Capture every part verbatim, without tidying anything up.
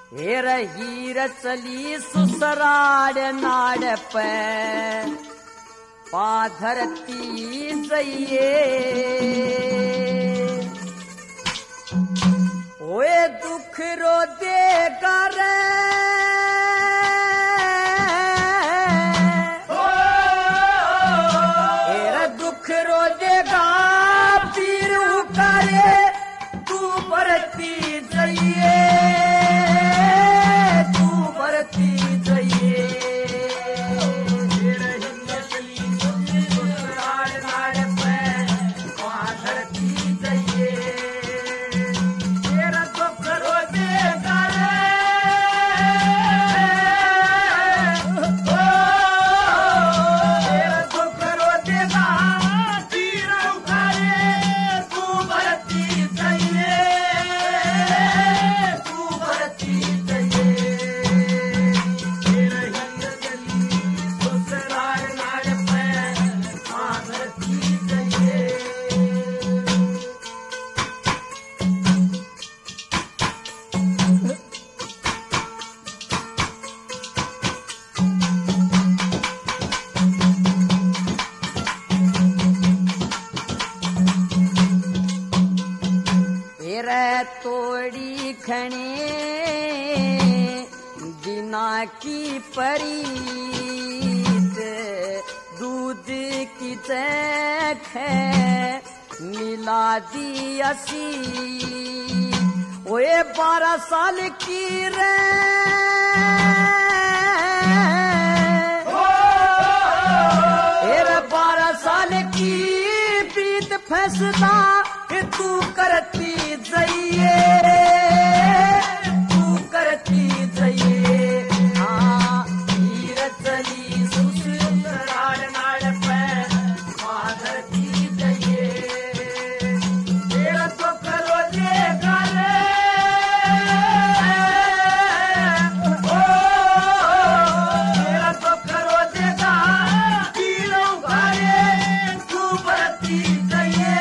हेर हीर चली सुसराड नाड पे पाधरती जइए ओए दुख रो देगा रे हेर दुख रो देगा पीर उकारे तू बरती जइए तोड़ी खणे बिना की परीत दूध की चैख मिला दी असी ओए बारह साल की रे तेरा बारह साल की प्रीत फैसला तू करती जइए तू करती जइए हाँ हीर चली सुसराड नाड पे पाधरती जइए तेरा तो करो देगा रे ओ तेरा तो करो देगा तीनों घरे तू बरती जइए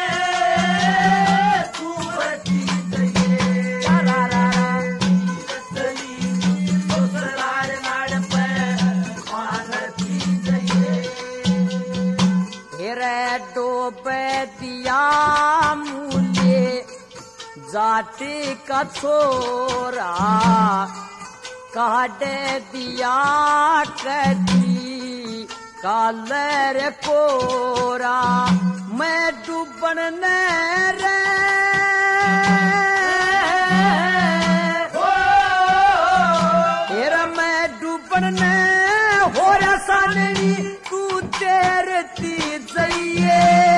दिया मूल्य जाति का छोरा काटे दिया कदी कालर कोरा मैं डूबन रे तेरा मैं डूबन हो रहा साननी तू तेरती जइए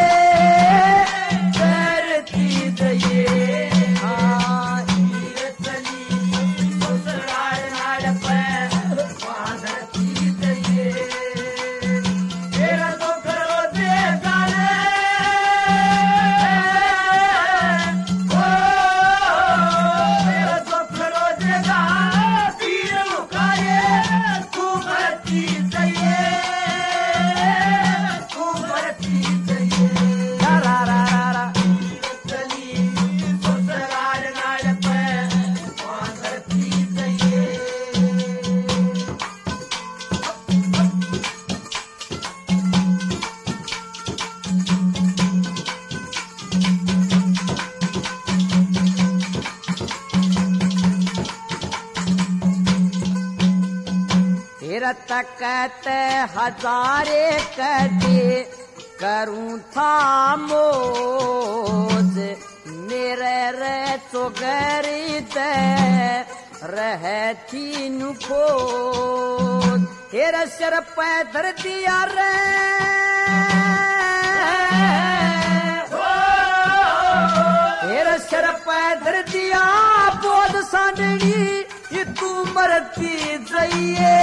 तकत हजारे कदे करूं था मोज मेरे रे चोगरी दे रहती नुखोज तेरा सिर पे धर दिया रे तेरा सिर पे धर दिया बोध सांडनी ये तू मरती जइए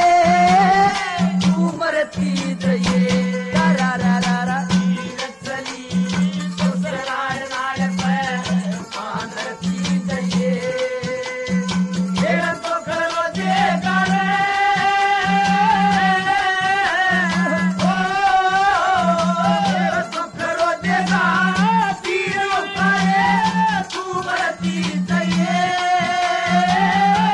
तू मरती जइए रा रा रा रा चली सुसराड नाड पे पाधरती जइए तेरा तो करो देगा रे ओ तेरा तो करो देगा तीनों करे तू मरती जइए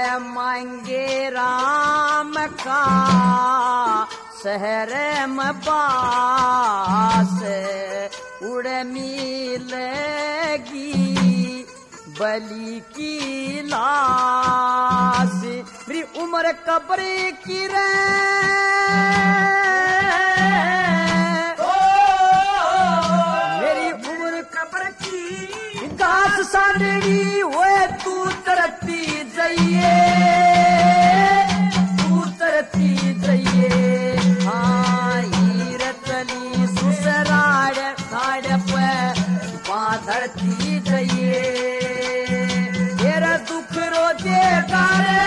मांगे राम का शहर में बास उड़ मिलेगी बलि की लाश मेरी उम्र कब्र की रे मेरी उम्र कब्र की घास साड़ी वो तू तरती जाइए तू तरती जाइए हाँ हीरतली सुसराड़ साड़ पे बाधरती जाइए तेरा दुख रोजे गारे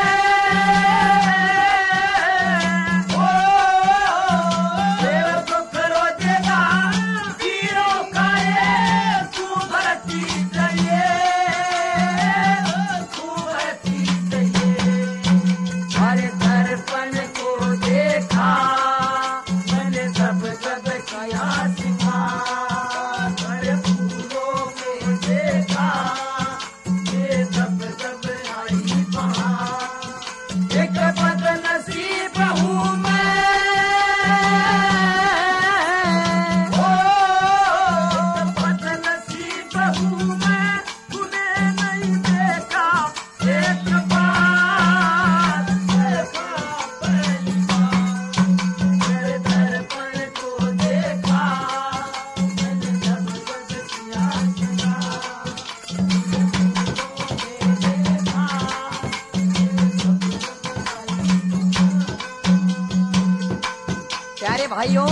भाइयों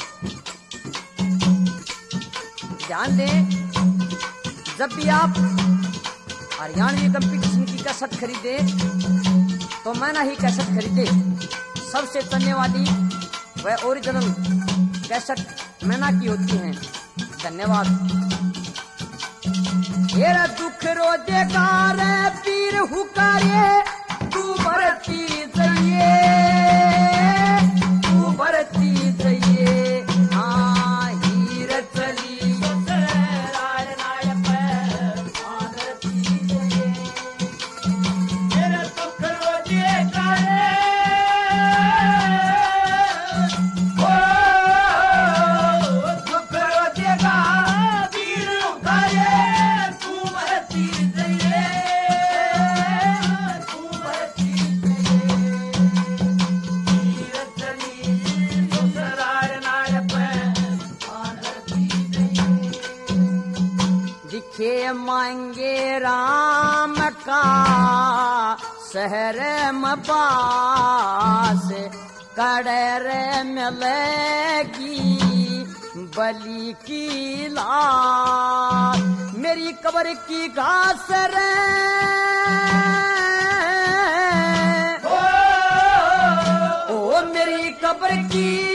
ध्यान दें जब भी आप हरियाणवी कंपटीशन की कैसेट खरीदे तो मैना ही कैसेट खरीदे सबसे चलने वाली वह ओरिजिनल कैसेट मैना की होती हैं। धन्यवाद। तेरा दुख रोजे गारे पीर हुकारे तू भरती जाइए तू भरती मांगे राम का शहर मबास कड़र मिलेगी बलि की लाश मेरी कब्र की घास रे ओ मेरी कब्र की